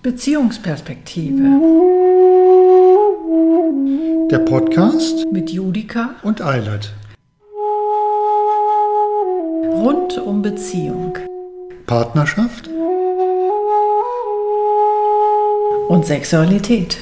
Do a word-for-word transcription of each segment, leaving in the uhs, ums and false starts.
Beziehungsperspektive. Der Podcast Mit Judika und Eilert. Rund um Beziehung. Partnerschaft Und Sexualität.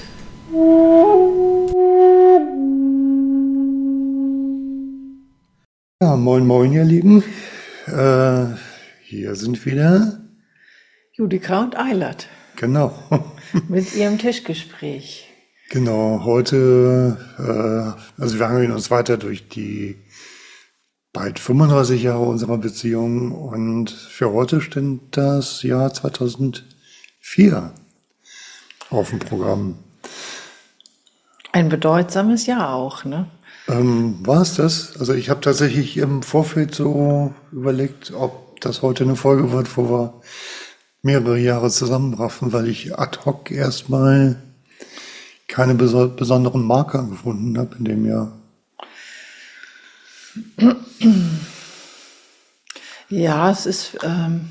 Ja, moin moin ihr Lieben. Äh, hier sind wieder. Judika und Eilert. Genau. Mit ihrem Tischgespräch. Genau, heute, äh, also wir hangeln uns weiter durch die bald fünfunddreißig Jahre unserer Beziehung und für heute steht das Jahr zweitausendvier auf dem Programm. Ein bedeutsames Jahr auch, ne? Ähm, war es das? Also ich habe tatsächlich im Vorfeld so überlegt, ob das heute eine Folge wird, wo wir mehrere Jahre zusammenraffen, weil ich ad hoc erstmal keine beso- besonderen Marker gefunden habe in dem Jahr. Ja, es ist, ähm,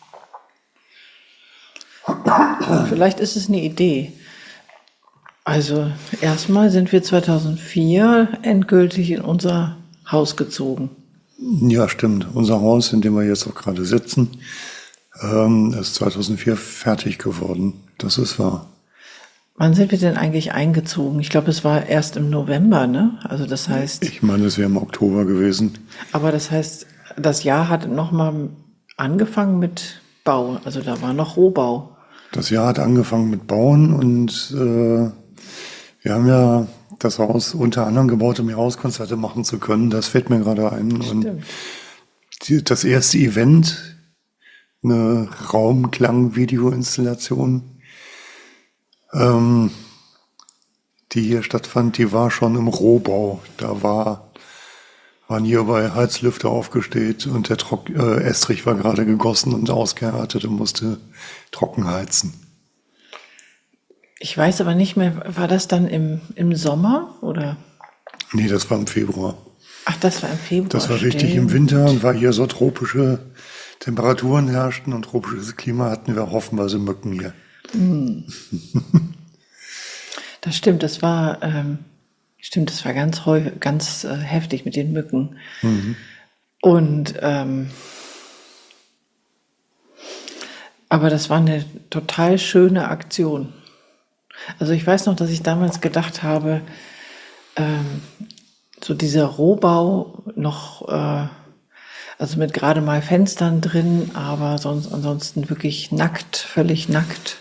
vielleicht ist es eine Idee. Also erstmal sind wir zweitausendvier endgültig in unser Haus gezogen. Ja, stimmt. Unser Haus, in dem wir jetzt auch gerade sitzen, ähm, ist zweitausendvier fertig geworden. Das ist wahr. Wann sind wir denn eigentlich eingezogen? Ich glaube, es war erst im November, ne? Also das heißt, Ich meine, es wäre im Oktober gewesen. aber das heißt, das Jahr hat nochmal angefangen mit Bau. Also da war noch Rohbau. Das Jahr hat angefangen mit Bauen und äh, wir haben ja das Haus unter anderem gebaut, um hier Hauskonzerte machen zu können. Das fällt mir gerade ein. Und Stimmt. die, das erste Event, eine Raumklang-Video-Installation, ähm, die hier stattfand, die war schon im Rohbau. Da war, waren hierbei Heizlüfter aufgestellt und der Trock, äh, Estrich war gerade gegossen und ausgehärtet und musste trocken heizen. Ich weiß aber nicht mehr, war das dann im, im Sommer oder? Nee, das war im Februar. Ach, das war im Februar. Das war richtig im stimmt. Winter und weil hier so tropische Temperaturen herrschten und tropisches Klima, hatten wir hoffenweise Mücken hier. Das stimmt, das war, ähm, stimmt, das war ganz häufig, ganz äh, heftig mit den Mücken. Und ähm, aber das war eine total schöne Aktion. Also ich weiß noch, dass ich damals gedacht habe, ähm, so dieser Rohbau noch, äh, also mit gerade mal Fenstern drin, aber sonst ansonsten wirklich nackt, völlig nackt.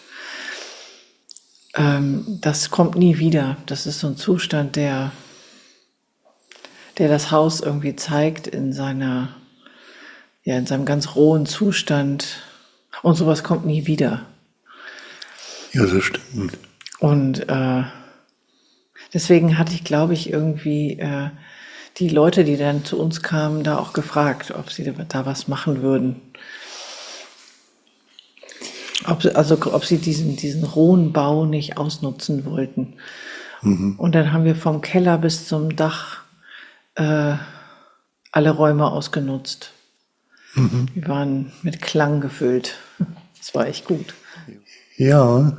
Ähm, das kommt nie wieder. Das ist so ein Zustand, der, der das Haus irgendwie zeigt in seiner, ja, in seinem ganz rohen Zustand. Und sowas kommt nie wieder. Ja, das stimmt. Und äh, deswegen hatte ich, glaube ich, irgendwie äh, die Leute, die dann zu uns kamen, da auch gefragt, ob sie da was machen würden. Ob, also ob sie diesen, diesen rohen Bau nicht ausnutzen wollten. Und dann haben wir vom Keller bis zum Dach äh, alle Räume ausgenutzt. Wir waren mit Klang gefüllt. Das war echt gut. Ja.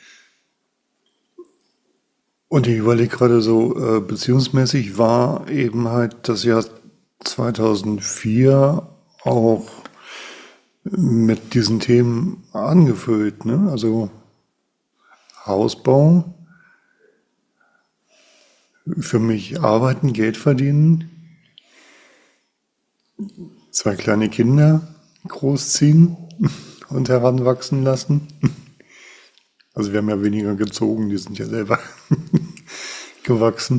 Und ich überlege gerade so, äh, beziehungsmäßig war eben halt das Jahr zweitausendvier auch mit diesen Themen angefüllt, ne? Also Hausbau, für mich arbeiten, Geld verdienen, zwei kleine Kinder großziehen und heranwachsen lassen. Also wir haben ja weniger gezogen, die sind ja selber gewachsen.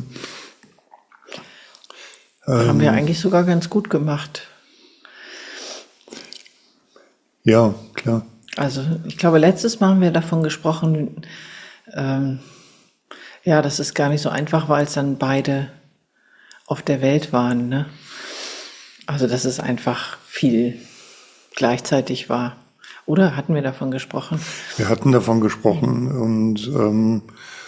Haben wir eigentlich sogar ganz gut gemacht. Ja, klar. Also ich glaube, letztes Mal haben wir davon gesprochen, ähm, ja, dass es gar nicht so einfach war, als dann beide auf der Welt waren, ne? Also dass es einfach viel gleichzeitig war. Oder hatten wir davon gesprochen? Wir hatten davon gesprochen und ähm,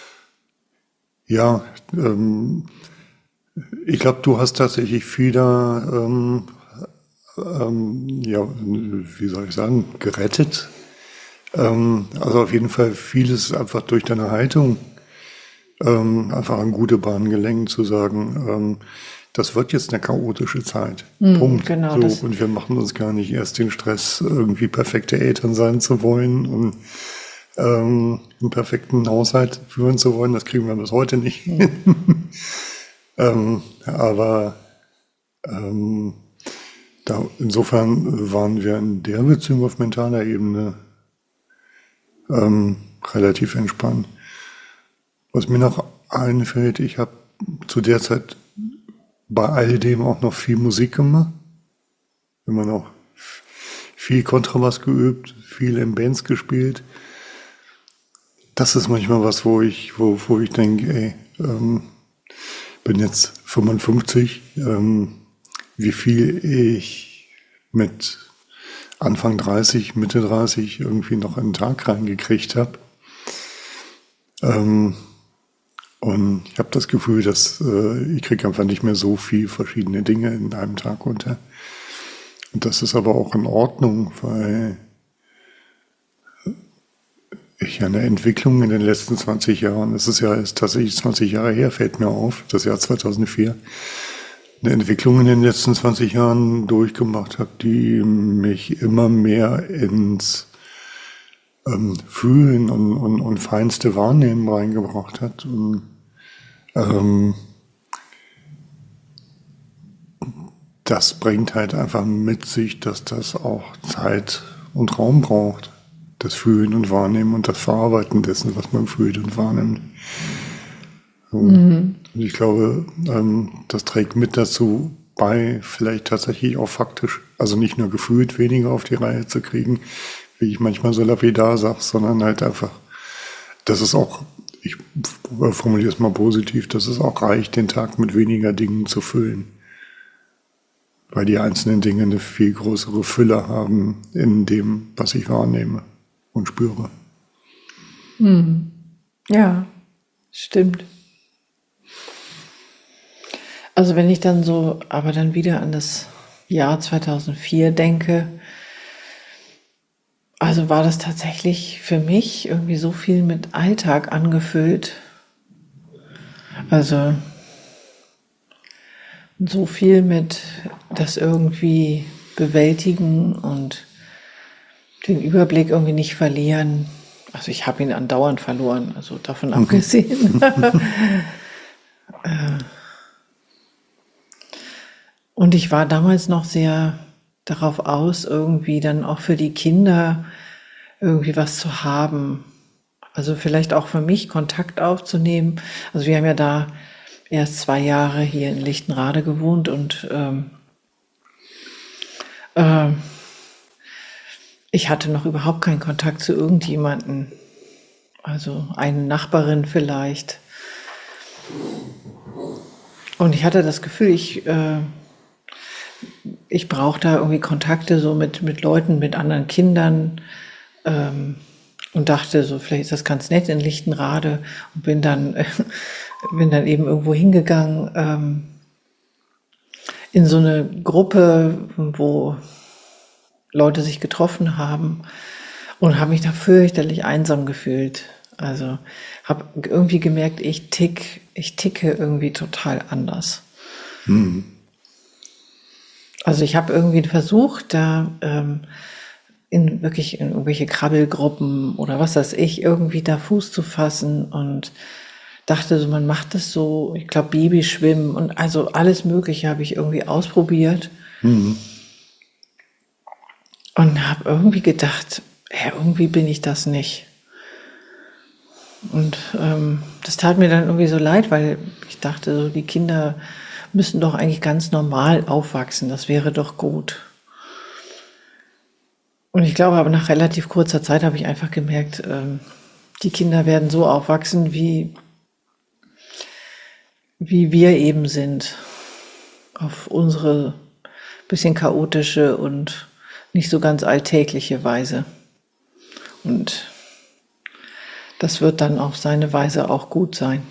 ja, ähm, ich glaube, du hast tatsächlich viel da, ähm, ähm, ja, wie soll ich sagen, gerettet. Ähm, also auf jeden Fall vieles einfach durch deine Haltung ähm, einfach an gute Bahn gelenkt, zu sagen, ähm, das wird jetzt eine chaotische Zeit. Hm, Punkt. genau, So, das. und wir machen uns gar nicht erst den Stress, irgendwie perfekte Eltern sein zu wollen und ähm, einen perfekten Haushalt führen zu wollen. Das kriegen wir bis heute nicht. Hm. ähm, aber ähm, da, insofern waren wir in der Beziehung auf mentaler Ebene ähm, relativ entspannt. Was mir noch einfällt, ich habe zu der Zeit bei all dem auch noch viel Musik gemacht. Immer noch viel Kontrabass geübt, viel in Bands gespielt. Das ist manchmal was, wo ich, wo, wo ich denke, ey, ähm, bin jetzt fünfundfünfzig, ähm, wie viel ich mit Anfang dreißig, Mitte dreißig irgendwie noch in den Tag reingekriegt habe. Ähm, und ich habe das Gefühl, dass äh, ich kriege einfach nicht mehr so viel verschiedene Dinge in einem Tag unter. Und das ist aber auch in Ordnung, weil ich eine Entwicklung in den letzten zwanzig Jahren, es ist ja ist tatsächlich zwanzig Jahre her, fällt mir auf, das Jahr zweitausendvier, eine Entwicklung in den letzten zwanzig Jahren durchgemacht habe, die mich immer mehr ins ähm, Fühlen und, und, und feinste Wahrnehmen reingebracht hat. Und, ähm, das bringt halt einfach mit sich, dass das auch Zeit und Raum braucht. Das Fühlen und Wahrnehmen und das Verarbeiten dessen, was man fühlt und wahrnimmt. So. Mhm. Und ich glaube, ähm, das trägt mit dazu bei, vielleicht tatsächlich auch faktisch, also nicht nur gefühlt weniger auf die Reihe zu kriegen, wie ich manchmal so lapidar sage, sondern halt einfach, dass es auch, ich formuliere es mal positiv, dass es auch reicht, den Tag mit weniger Dingen zu füllen. Weil die einzelnen Dinge eine viel größere Fülle haben in dem, was ich wahrnehme und spüre. Hm. Ja, stimmt. Also wenn ich dann so, aber dann wieder an das Jahr zweitausendvier denke, also war das tatsächlich für mich irgendwie so viel mit Alltag angefüllt. Also so viel mit das irgendwie bewältigen und den Überblick irgendwie nicht verlieren. Also ich habe ihn andauernd verloren, also davon abgesehen. Und ich war damals noch sehr darauf aus, irgendwie dann auch für die Kinder irgendwie was zu haben. Also vielleicht auch für mich Kontakt aufzunehmen. Also wir haben ja da erst zwei Jahre hier in Lichtenrade gewohnt und ähm, äh, ich hatte noch überhaupt keinen Kontakt zu irgendjemanden. Also eine Nachbarin vielleicht. Und ich hatte das Gefühl, ich, äh, ich brauche da irgendwie Kontakte so mit, mit Leuten, mit anderen Kindern. Ähm, und dachte so, vielleicht ist das ganz nett in Lichtenrade. Und bin dann, äh, bin dann eben irgendwo hingegangen ähm, in so eine Gruppe, wo Leute sich getroffen haben und habe mich da fürchterlich einsam gefühlt. Also habe irgendwie gemerkt, ich tick, ich ticke irgendwie total anders. Mhm. Also ich habe irgendwie versucht, da ähm, in wirklich in irgendwelche Krabbelgruppen oder was weiß ich, irgendwie da Fuß zu fassen und dachte so, man macht das so, ich glaube Babyschwimmen und also alles Mögliche habe ich irgendwie ausprobiert. Mhm. Und habe irgendwie gedacht, ja, irgendwie bin ich das nicht. Und ähm, das tat mir dann irgendwie so leid, weil ich dachte, so die Kinder müssen doch eigentlich ganz normal aufwachsen. Das wäre doch gut. Und ich glaube, aber nach relativ kurzer Zeit habe ich einfach gemerkt, ähm, die Kinder werden so aufwachsen, wie, wie wir eben sind. Auf unsere bisschen chaotische und nicht so ganz alltägliche Weise. Und das wird dann auf seine Weise auch gut sein.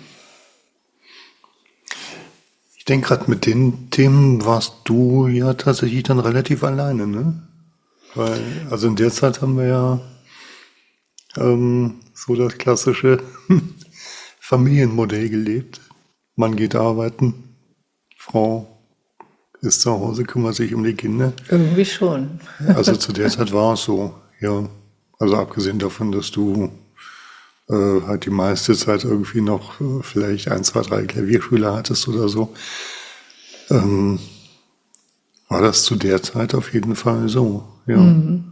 Ich denke gerade, mit den Themen warst du ja tatsächlich dann relativ alleine, ne? Weil, also in der Zeit haben wir ja ähm, so das klassische Familienmodell gelebt. Mann geht arbeiten, Frau ist zu Hause, kümmert sich um die Kinder. Irgendwie schon. Also zu der Zeit war es so, ja. Also abgesehen davon, dass du äh, halt die meiste Zeit irgendwie noch äh, vielleicht ein, zwei, drei Klavierschüler hattest oder so, ähm, war das zu der Zeit auf jeden Fall so, ja. Mhm.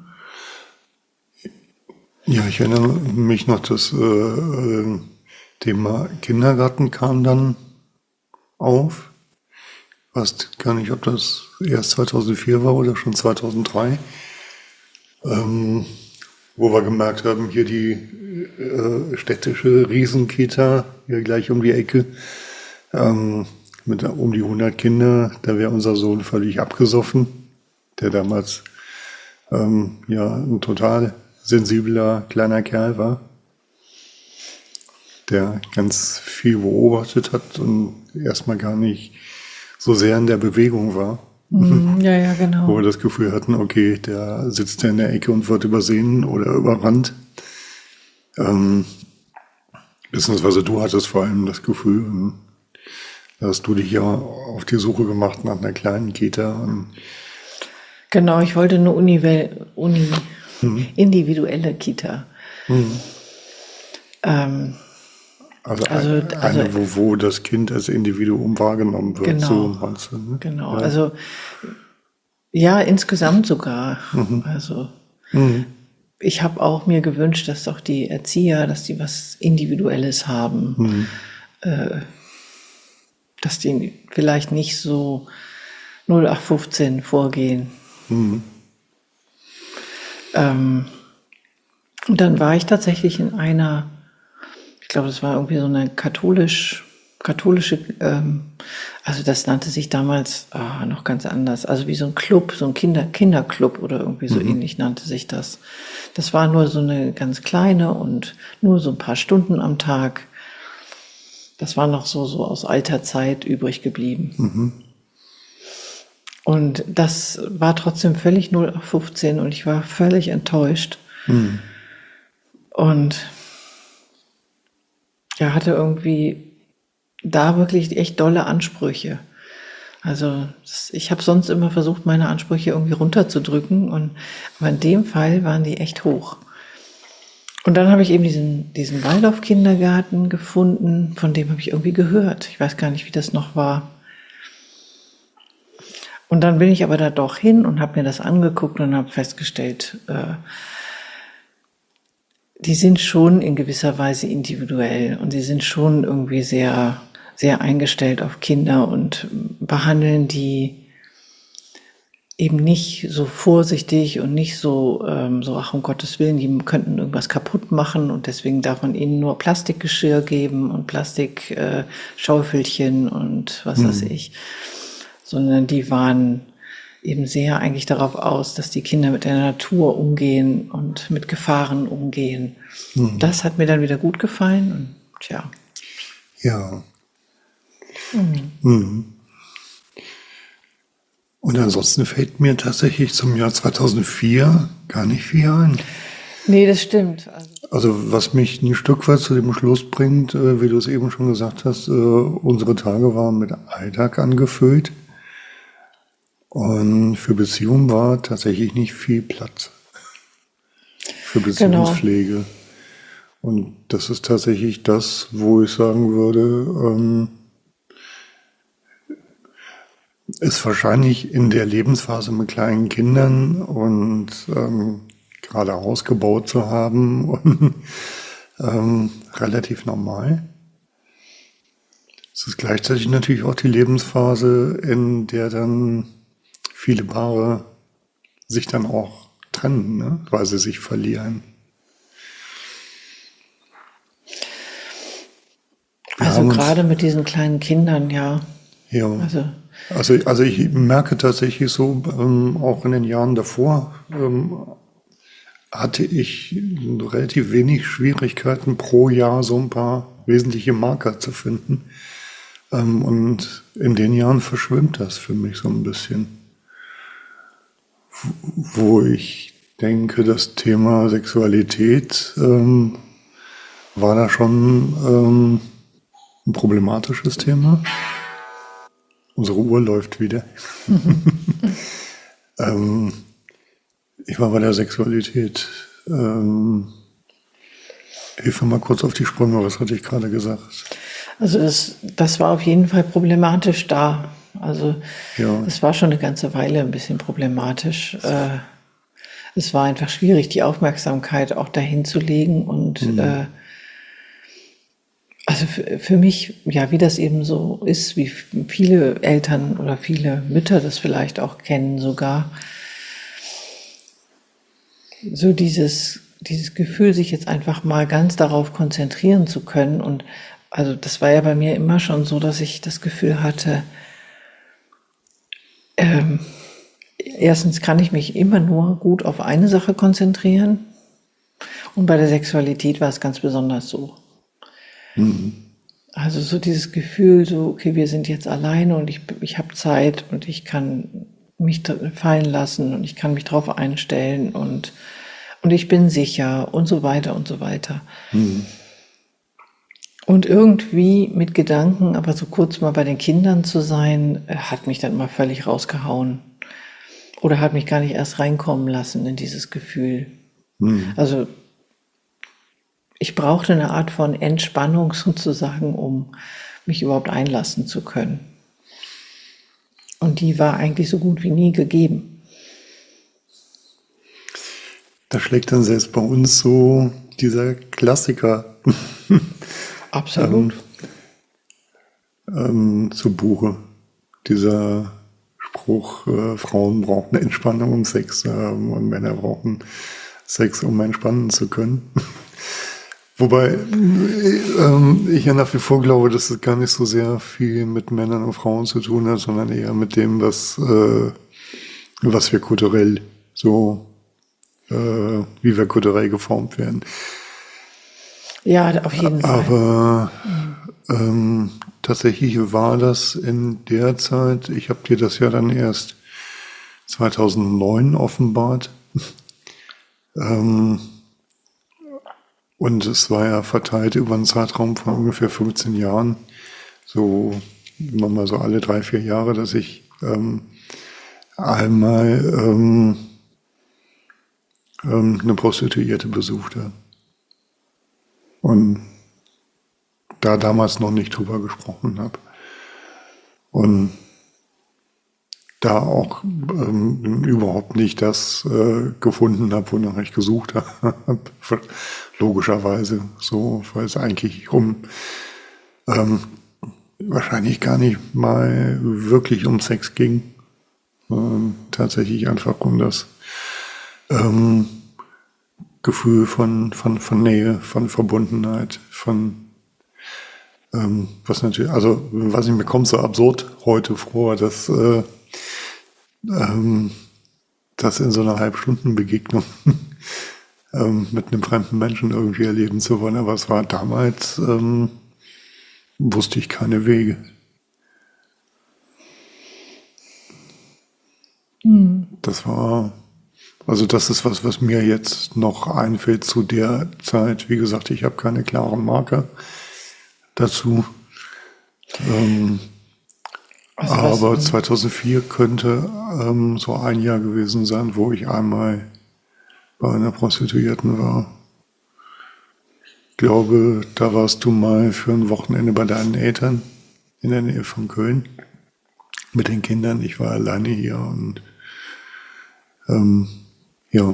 Ja, ich erinnere mich noch, das äh, äh, Thema Kindergarten kam dann auf. Ich weiß gar nicht, ob das erst zweitausendvier war oder schon zweitausenddrei, ähm, wo wir gemerkt haben, hier die äh, städtische Riesenkita, hier gleich um die Ecke, ähm, mit um die hundert Kinder, da wäre unser Sohn völlig abgesoffen, der damals ähm, ja ein total sensibler kleiner Kerl war, der ganz viel beobachtet hat und erstmal gar nicht so sehr in der Bewegung war. Mm, ja, ja, genau. Wo wir das Gefühl hatten, okay, der sitzt da in der Ecke und wird übersehen oder überrannt. Ähm, beziehungsweise du hattest vor allem das Gefühl, da hast du dich ja auf die Suche gemacht nach einer kleinen Kita. Und genau, ich wollte eine Uni, Uni mhm. individuelle Kita. Mhm. Ähm, Also, also eine, also, wo, wo das Kind als Individuum wahrgenommen wird. Genau, so meinst du, ne? Genau. Ja. Also ja, insgesamt sogar. Mhm. Also mhm. ich habe auch mir gewünscht, dass auch die Erzieher, dass die was Individuelles haben, mhm. äh, dass die vielleicht nicht so null acht fünfzehn vorgehen. Mhm. Ähm, und dann war ich tatsächlich in einer, ich glaube, das war irgendwie so eine katholisch, katholische, ähm, also das nannte sich damals ah, noch ganz anders, also wie so ein Club, so ein Kinder, Kinderclub oder irgendwie so mhm. ähnlich nannte sich das. Das war nur so eine ganz kleine und nur so ein paar Stunden am Tag. Das war noch so, so aus alter Zeit übrig geblieben. Mhm. Und das war trotzdem völlig null acht fünfzehn und ich war völlig enttäuscht. Mhm. Und er hatte irgendwie da wirklich echt dolle Ansprüche. Also ich habe sonst immer versucht, meine Ansprüche irgendwie runterzudrücken. Und, aber in dem Fall waren die echt hoch. Und dann habe ich eben diesen, diesen Waldorf-Kindergarten gefunden, von dem habe ich irgendwie gehört. Ich weiß gar nicht, wie das noch war. Und dann bin ich aber da doch hin und habe mir das angeguckt und habe festgestellt, äh, die sind schon in gewisser Weise individuell und die sind schon irgendwie sehr, sehr eingestellt auf Kinder und behandeln die eben nicht so vorsichtig und nicht so, ähm, so, ach um Gottes Willen, die könnten irgendwas kaputt machen und deswegen darf man ihnen nur Plastikgeschirr geben und Plastikschaufelchen äh, und was mhm. weiß ich. Sondern die waren eben sehr eigentlich darauf aus, dass die Kinder mit der Natur umgehen und mit Gefahren umgehen. Mhm. Das hat mir dann wieder gut gefallen und tja. Ja. Mhm. Mhm. Und ansonsten fällt mir tatsächlich zum Jahr zweitausendvier gar nicht viel ein. Nee, das stimmt. Also, also was mich ein Stück weit zu dem Schluss bringt, äh, wie du es eben schon gesagt hast, äh, unsere Tage waren mit Alltag angefüllt. Und für Beziehungen war tatsächlich nicht viel Platz. Für Beziehungspflege. Genau. Und das ist tatsächlich das, wo ich sagen würde, ähm, ist wahrscheinlich in der Lebensphase mit kleinen Kindern und ähm, gerade ausgebaut zu haben und ähm, relativ normal. Es ist gleichzeitig natürlich auch die Lebensphase, in der dann viele Paare sich dann auch trennen, ne? Weil sie sich verlieren. Wir also gerade mit diesen kleinen Kindern, ja. Ja. Also, also, also ich merke tatsächlich so, ähm, auch in den Jahren davor ähm, hatte ich relativ wenig Schwierigkeiten pro Jahr so ein paar wesentliche Marker zu finden. Ähm, und in den Jahren verschwimmt das für mich so ein bisschen. Wo ich denke, das Thema Sexualität ähm, war da schon ähm, ein problematisches Thema. Unsere Uhr läuft wieder. ähm, ich war bei der Sexualität. Ähm, hilf mir mal kurz auf die Sprünge, was hatte ich gerade gesagt? Also das, das war auf jeden Fall problematisch da. Also Ja. es war schon eine ganze Weile ein bisschen problematisch. Äh, es war einfach schwierig, die Aufmerksamkeit auch dahin zu legen. Und Mhm. äh, also für, für mich, ja, wie das eben so ist, wie viele Eltern oder viele Mütter das vielleicht auch kennen sogar, so dieses, dieses Gefühl, sich jetzt einfach mal ganz darauf konzentrieren zu können. Und also das war ja bei mir immer schon so, dass ich das Gefühl hatte, ähm, erstens kann ich mich immer nur gut auf eine Sache konzentrieren. Und bei der Sexualität war es ganz besonders so. Mhm. Also so dieses Gefühl, so, okay, wir sind jetzt alleine und ich, ich habe Zeit und ich kann mich fallen lassen und ich kann mich drauf einstellen und, und ich bin sicher und so weiter und so weiter. Mhm. Und irgendwie mit Gedanken, aber so kurz mal bei den Kindern zu sein, hat mich dann mal völlig rausgehauen. Oder hat mich gar nicht erst reinkommen lassen in dieses Gefühl. Mhm. Also ich brauchte eine Art von Entspannung sozusagen, um mich überhaupt einlassen zu können. Und die war eigentlich so gut wie nie gegeben. Da schlägt dann selbst bei uns so dieser Klassiker Absolut. ähm, ähm, zu Buche. Dieser Spruch, äh, Frauen brauchen Entspannung, um Sex zu haben und Männer brauchen Sex, um entspannen zu können. Wobei ähm, ich ja nach wie vor glaube, dass es gar nicht so sehr viel mit Männern und Frauen zu tun hat, sondern eher mit dem, was, äh, was wir kulturell so, äh, wie wir kulturell geformt werden. Ja, auf jeden Fall. Aber ähm, tatsächlich war das in der Zeit, ich habe dir das ja dann erst zweitausendneun offenbart. ähm, und es war ja verteilt über einen Zeitraum von ungefähr fünfzehn Jahren, so immer mal so alle drei, vier Jahre, dass ich ähm, einmal ähm, ähm, eine Prostituierte besuchte. Und da damals noch nicht drüber gesprochen habe. Und da auch ähm, überhaupt nicht das äh, gefunden habe, wonach ich gesucht habe. Logischerweise so, weil es eigentlich um ähm, wahrscheinlich gar nicht mal wirklich um Sex ging. Ähm, tatsächlich einfach um das ähm, Gefühl von, von, von Nähe, von Verbundenheit, von ähm, was natürlich, also weiß nicht, mir kommt so absurd heute vor, dass äh, ähm, das in so einer Halbstundenbegegnung ähm, mit einem fremden Menschen irgendwie erleben zu wollen. Aber es war damals, ähm, wusste ich keine Wege. Mhm. Das war, also das ist was, was mir jetzt noch einfällt zu der Zeit. Wie gesagt, ich habe keine klaren Marker dazu. Ähm, Also aber was, zweitausendvier könnte ähm, so ein Jahr gewesen sein, wo ich einmal bei einer Prostituierten war. Ich glaube, da warst du mal für ein Wochenende bei deinen Eltern in der Nähe von Köln mit den Kindern. Ich war alleine hier und ähm, ja.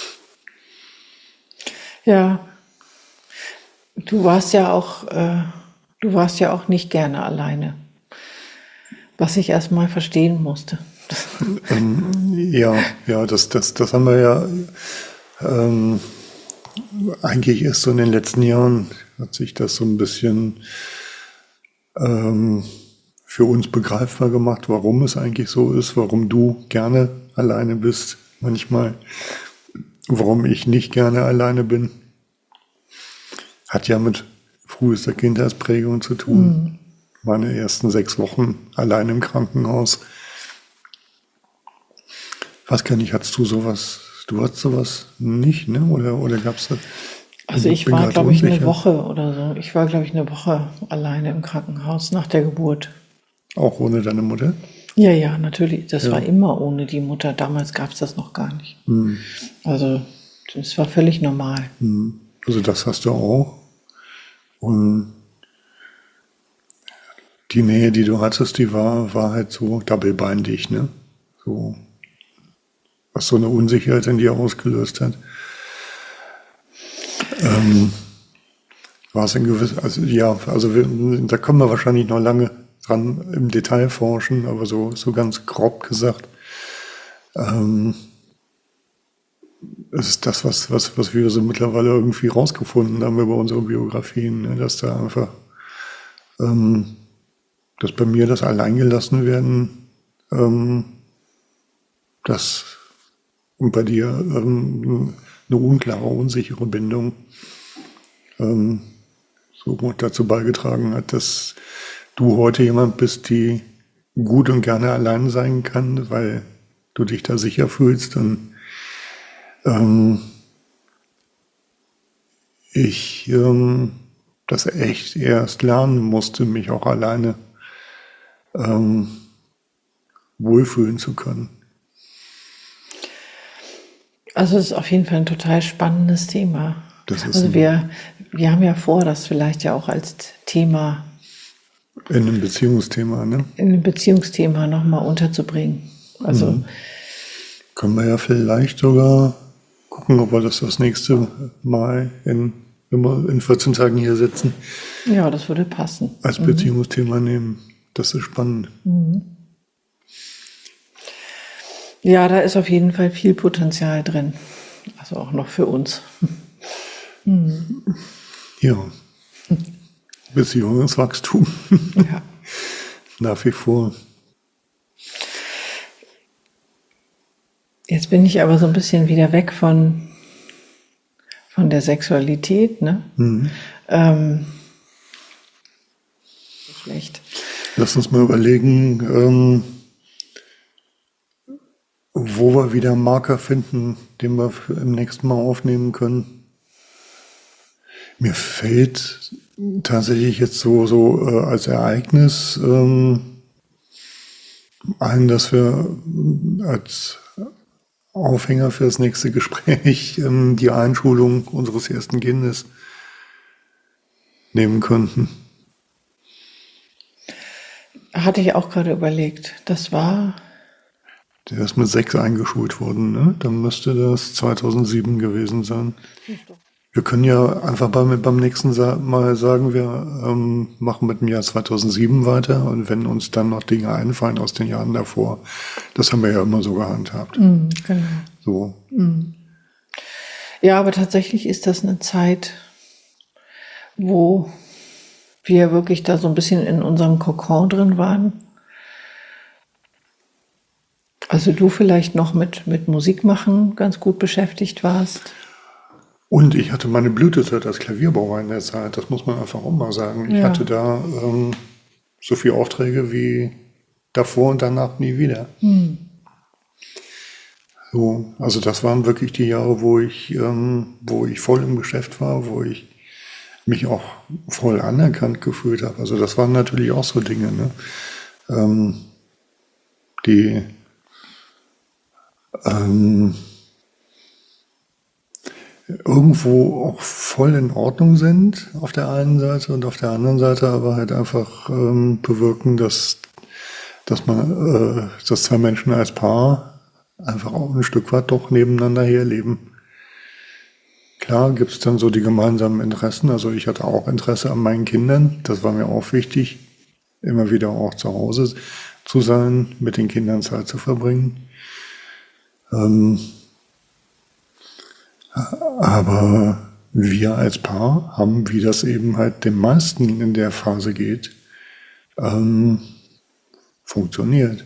Ja, du warst ja auch, äh, du warst ja auch nicht gerne alleine. Was ich erstmal verstehen musste. ähm, ja, ja, das, das, das haben wir ja ähm, eigentlich erst so in den letzten Jahren hat sich das so ein bisschen ähm, für uns begreifbar gemacht, warum es eigentlich so ist, warum du gerne alleine bist manchmal, warum ich nicht gerne alleine bin. Hat ja mit frühester Kindheitsprägung zu tun. Mhm. Meine ersten sechs Wochen allein im Krankenhaus. Was kann ich, hattest du sowas Du hattest sowas nicht, ne? Oder, oder gab es das? Also ich bin war, grad glaube ich, eine unsicher. Woche oder so. Ich war, glaube ich, eine Woche alleine im Krankenhaus nach der Geburt. Auch ohne deine Mutter? Ja, ja, natürlich. Das Ja. war immer ohne die Mutter. Damals gab es das noch gar nicht. Also das war völlig normal. Also das hast du auch. Und die Nähe, die du hattest, die war, war halt so doublebeindig, ne? So, was so eine Unsicherheit in dir ausgelöst hat. Ähm, war es in gewiss, also ja, also wir, da können wir wahrscheinlich noch lange dran im Detail forschen, aber so, so ganz grob gesagt, ähm, es ist das, was, was, was wir so mittlerweile irgendwie rausgefunden haben über unsere Biografien, ne? Dass da einfach, ähm, dass bei mir das Alleingelassenwerden, ähm, das und bei dir ähm, eine unklare, unsichere Bindung ähm, so dazu beigetragen hat, dass du heute jemand bist, die gut und gerne allein sein kann, weil du dich da sicher fühlst und ähm, ich ähm, das echt erst lernen musste, mich auch alleine ähm, wohlfühlen zu können. Also es ist auf jeden Fall ein total spannendes Thema. Das ist Also ein, wir, wir haben ja vor, das vielleicht ja auch als Thema in einem Beziehungsthema, ne? in einem Beziehungsthema nochmal unterzubringen. Also Können wir ja vielleicht sogar gucken, ob wir das das nächste Mal in, wenn wir in vierzehn Tagen hier sitzen, ja, das würde passen. als Beziehungsthema nehmen. Das ist spannend. Ja, da ist auf jeden Fall viel Potenzial drin. Also auch noch für uns. Ja. Beziehungswachstum. Ja. Nach wie vor. Jetzt bin ich aber so ein bisschen wieder weg von, von der Sexualität, ne? Ähm, schlecht. Lass uns mal überlegen, ähm, wo wir wieder einen Marker finden, den wir im nächsten Mal aufnehmen können. Mir fällt tatsächlich jetzt so, so äh, als Ereignis ähm, ein, dass wir äh, als Aufhänger für das nächste Gespräch ähm, die Einschulung unseres ersten Kindes nehmen könnten. Hatte ich auch gerade überlegt. Das war, Der ist mit sechs eingeschult worden, ne? Dann müsste das zweitausendsieben gewesen sein. Wir können ja einfach beim, beim nächsten Sa- Mal sagen, wir ähm, machen mit dem Jahr zweitausendsieben weiter und wenn uns dann noch Dinge einfallen aus den Jahren davor, das haben wir ja immer so gehandhabt. mm, genau. So. Ja, aber tatsächlich ist das eine Zeit, wo wir wirklich da so ein bisschen in unserem Kokon drin waren. Also du vielleicht noch mit, mit Musik machen ganz gut beschäftigt warst. Und ich hatte meine Blütezeit als Klavierbauer in der Zeit, das muss man einfach auch mal sagen. Ich Ja. hatte da ähm, so viele Aufträge wie davor und danach nie wieder. So, also das waren wirklich die Jahre, wo ich, ähm, wo ich voll im Geschäft war, wo ich mich auch voll anerkannt gefühlt habe. Also das waren natürlich auch so Dinge, ne? ähm, die ähm, irgendwo auch voll in Ordnung sind auf der einen Seite und auf der anderen Seite aber halt einfach ähm, bewirken, dass, dass man, äh, dass zwei Menschen als Paar einfach auch ein Stück weit doch nebeneinander herleben. Klar gibt es dann so die gemeinsamen Interessen. Also ich hatte auch Interesse an meinen Kindern. Das war mir auch wichtig, immer wieder auch zu Hause zu sein, mit den Kindern Zeit zu verbringen. Ähm, aber wir als Paar haben, wie das eben halt den meisten in der Phase geht, ähm, funktioniert.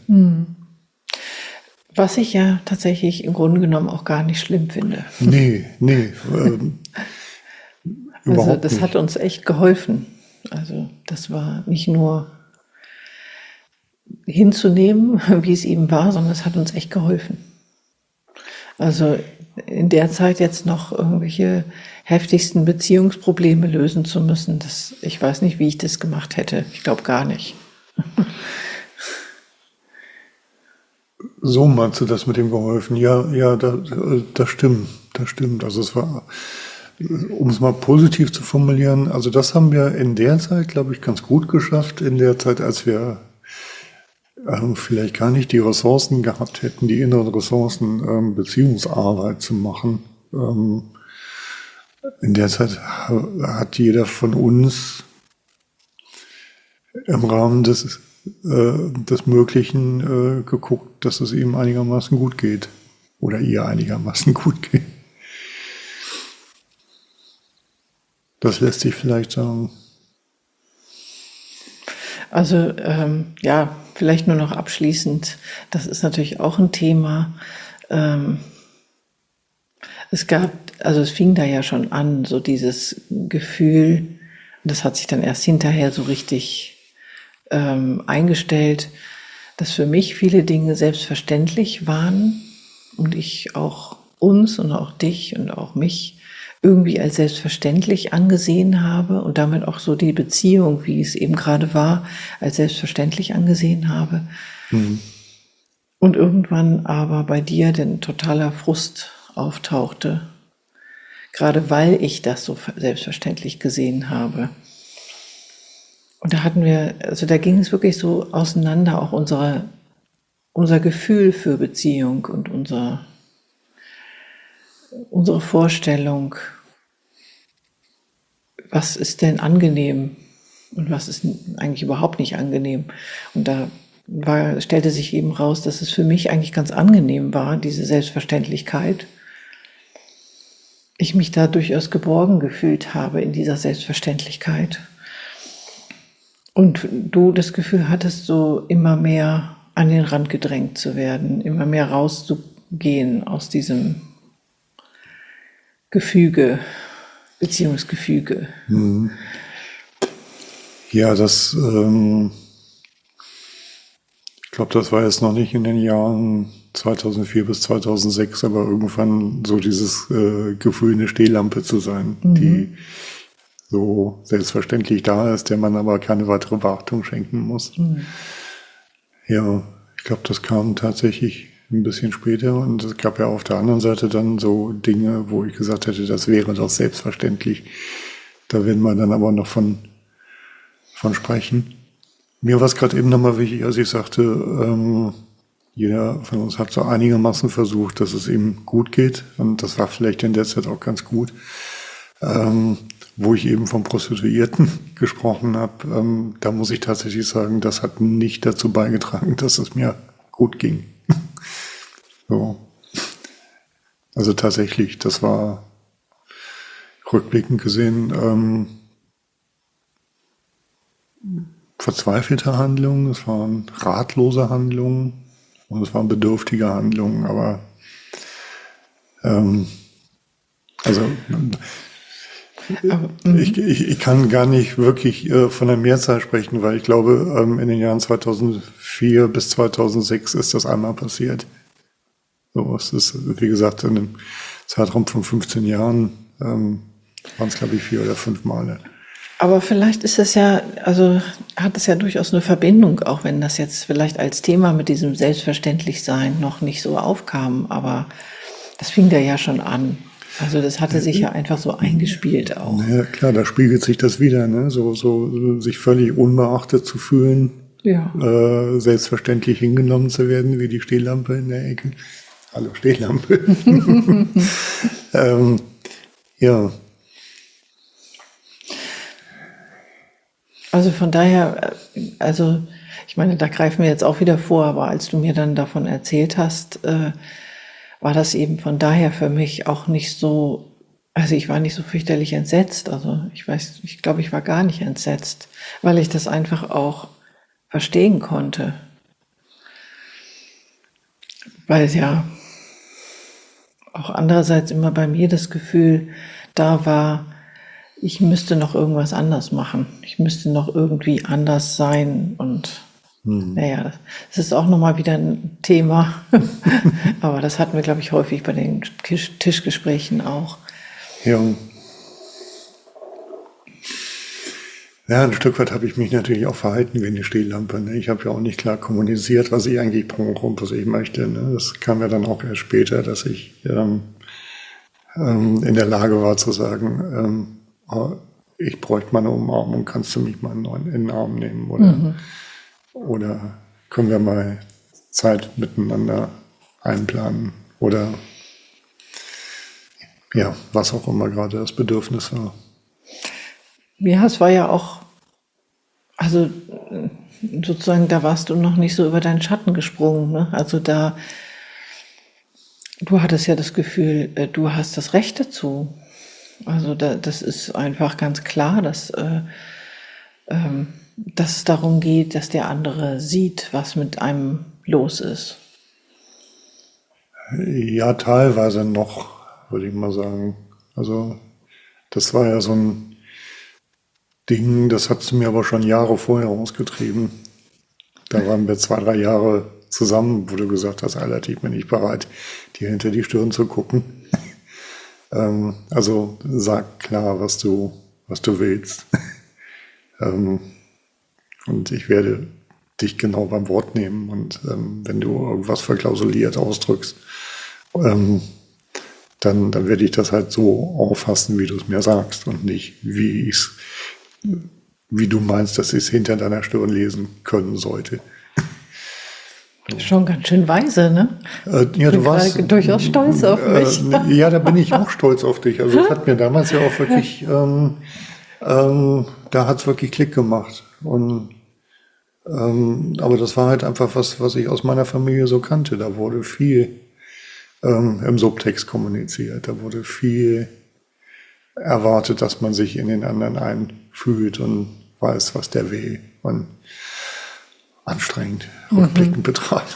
Was ich ja tatsächlich im Grunde genommen auch gar nicht schlimm finde. Nee, nee, ähm, Also überhaupt das nicht. hat uns echt geholfen. Also das war nicht nur hinzunehmen, wie es eben war, sondern es hat uns echt geholfen. Also in der Zeit jetzt noch irgendwelche heftigsten Beziehungsprobleme lösen zu müssen, das, ich weiß nicht, wie ich das gemacht hätte. Ich glaube gar nicht. So meinst du das mit dem geholfen? Ja, ja, das, das stimmt, das stimmt. Also es war, um es mal positiv zu formulieren, also das haben wir in der Zeit, glaube ich, ganz gut geschafft. In der Zeit, als wir ähm, vielleicht gar nicht die Ressourcen gehabt hätten, die inneren Ressourcen, ähm, Beziehungsarbeit zu machen. Ähm, in der Zeit ha- hat jeder von uns im Rahmen des, äh, des Möglichen äh, geguckt, dass es ihm einigermaßen gut geht. Oder ihr einigermaßen gut geht. Das lässt sich vielleicht sagen. Also ähm, ja, vielleicht nur noch abschließend, das ist natürlich auch ein Thema. Ähm, es gab, also es fing da ja schon an, so dieses Gefühl, das hat sich dann erst hinterher so richtig ähm, eingestellt, dass für mich viele Dinge selbstverständlich waren und ich auch uns und auch dich und auch mich irgendwie als selbstverständlich angesehen habe und damit auch so die Beziehung, wie es eben gerade war, als selbstverständlich angesehen habe. Mhm. Und irgendwann aber bei dir dann totaler Frust auftauchte, gerade weil ich das so selbstverständlich gesehen habe. Und da hatten wir, also da ging es wirklich so auseinander, auch unsere, unser Gefühl für Beziehung und unser, unsere Vorstellung, was ist denn angenehm und was ist eigentlich überhaupt nicht angenehm. Und da war, stellte sich eben raus, dass es für mich eigentlich ganz angenehm war, diese Selbstverständlichkeit. Ich mich da durchaus geborgen gefühlt habe in dieser Selbstverständlichkeit. Und du das Gefühl hattest, so immer mehr an den Rand gedrängt zu werden, immer mehr rauszugehen aus diesem Gefüge, Beziehungsgefüge. Ja, das, ähm, ich glaube, das war jetzt noch nicht in den Jahren zweitausendvier bis zweitausendsechs, aber irgendwann so dieses äh, Gefühl, eine Stehlampe zu sein, mhm. die so selbstverständlich da ist, der man aber keine weitere Beachtung schenken muss. Mhm. Ja, ich glaube, das kam tatsächlich ein bisschen später und es gab ja auf der anderen Seite dann so Dinge, wo ich gesagt hätte, das wäre doch selbstverständlich. Da werden wir dann aber noch von, von sprechen. Mir war es gerade eben nochmal wichtig, als ich sagte, ähm, jeder von uns hat so einigermaßen versucht, dass es ihm gut geht und das war vielleicht in der Zeit auch ganz gut. Ähm, wo ich eben von Prostituierten gesprochen habe, ähm, da muss ich tatsächlich sagen, das hat nicht dazu beigetragen, dass es mir gut ging. So. Also tatsächlich, das war rückblickend gesehen ähm, verzweifelte Handlungen, es waren ratlose Handlungen und es waren bedürftige Handlungen, aber ähm, also Aber, ich, ich, ich kann gar nicht wirklich äh, von der Mehrzahl sprechen, weil ich glaube, ähm, in den Jahren zweitausendvier bis zweitausendsechs ist das einmal passiert. So, es ist, wie gesagt, in einem Zeitraum von fünfzehn Jahren ähm, waren es, glaube ich, vier oder fünf Male. Aber vielleicht ist es ja, also hat es ja durchaus eine Verbindung, auch wenn das jetzt vielleicht als Thema mit diesem Selbstverständlichsein noch nicht so aufkam, aber das fing da ja schon an. Also das hatte sich ja einfach so eingespielt auch. Ja, klar, da spiegelt sich das wieder, ne? So, so sich völlig unbeachtet zu fühlen, ja. äh, selbstverständlich hingenommen zu werden, wie die Stehlampe in der Ecke. Hallo Stehlampe. ähm, ja. Also von daher, also ich meine, da greifen wir jetzt auch wieder vor, aber als du mir dann davon erzählt hast, äh, war das eben von daher für mich auch nicht so, also ich war nicht so fürchterlich entsetzt, also ich weiß, ich glaube, ich war gar nicht entsetzt, weil ich das einfach auch verstehen konnte. Weil ja auch andererseits immer bei mir das Gefühl da war, ich müsste noch irgendwas anders machen, ich müsste noch irgendwie anders sein und Hm. Naja, das ist auch nochmal wieder ein Thema. Aber das hatten wir, glaube ich, häufig bei den Tischgesprächen auch. Ja. Ja, ein Stück weit habe ich mich natürlich auch verhalten wie eine Stehlampe. Ne? Ich habe ja auch nicht klar kommuniziert, was ich eigentlich brauche, was ich möchte. Ne? Das kam ja dann auch erst später, dass ich ähm, ähm, in der Lage war zu sagen, ähm, oh, ich bräuchte mal eine Umarmung, kannst du mich mal in den Arm nehmen? Oder, mhm. oder können wir mal Zeit miteinander einplanen? Oder ja, was auch immer gerade das Bedürfnis war. Ja, es war ja auch, also sozusagen, da warst du noch nicht so über deinen Schatten gesprungen. Ne? Also da, du hattest ja das Gefühl, du hast das Recht dazu. Also da, das ist einfach ganz klar, dass, äh, ähm, dass es darum geht, dass der andere sieht, was mit einem los ist. Ja, teilweise noch, würde ich mal sagen. Also das war ja so ein Ding, das hat sie mir aber schon Jahre vorher ausgetrieben. Da waren wir zwei, drei Jahre zusammen, wo du gesagt hast, Alter, ich bin nicht bereit, dir hinter die Stirn zu gucken. ähm, also sag klar, was du, was du willst. ähm, und ich werde dich genau beim Wort nehmen. Und ähm, wenn du irgendwas verklausuliert ausdrückst, ähm, dann, dann werde ich das halt so auffassen, wie du es mir sagst und nicht, wie ich es wie du meinst, dass ich es hinter deiner Stirn lesen können sollte. Schon ganz schön weise, ne? Äh, ja, du warst durchaus stolz auf mich. Äh, ja, da bin ich auch stolz auf dich. Also es hat mir damals ja auch wirklich, ähm, ähm, da hat es wirklich Klick gemacht. Und ähm, aber das war halt einfach was, was ich aus meiner Familie so kannte. Da wurde viel ähm, im Subtext kommuniziert. Da wurde viel erwartet, dass man sich in den anderen einfühlt und weiß, was der will. Und anstrengend, mhm. rückblickend betrachtet.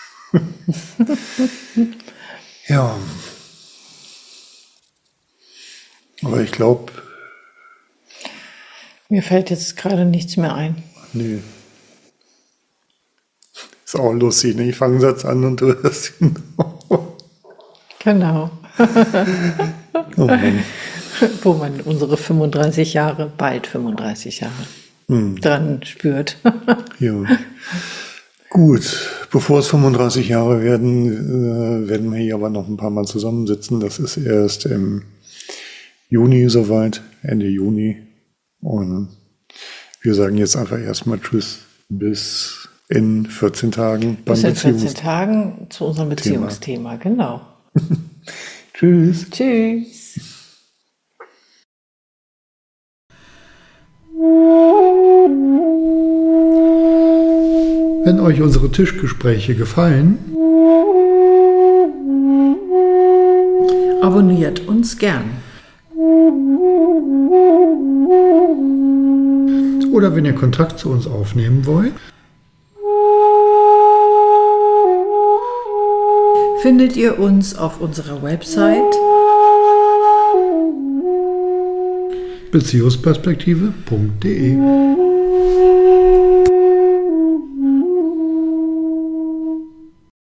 Ja. Aber ich glaube... Mir fällt jetzt gerade nichts mehr ein. Nee. Ist auch lustig, ne? Ich fange einen Satz an und du hörst ihn noch. Genau. Oh Mann. Wo man unsere fünfunddreißig Jahre, bald fünfunddreißig Jahre, hm. dran spürt. Ja. Gut, bevor es fünfunddreißig Jahre werden, äh, werden wir hier aber noch ein paar Mal zusammensitzen. Das ist erst im Juni soweit, Ende Juni. Und wir sagen jetzt einfach erstmal Tschüss bis in vierzehn Tagen. Bis in vierzehn Tagen zu unserem Beziehungsthema, genau. Tschüss. Tschüss. Wenn euch unsere Tischgespräche gefallen, abonniert uns gern. Oder wenn ihr Kontakt zu uns aufnehmen wollt, findet ihr uns auf unserer Website beziehungsperspektive punkt de.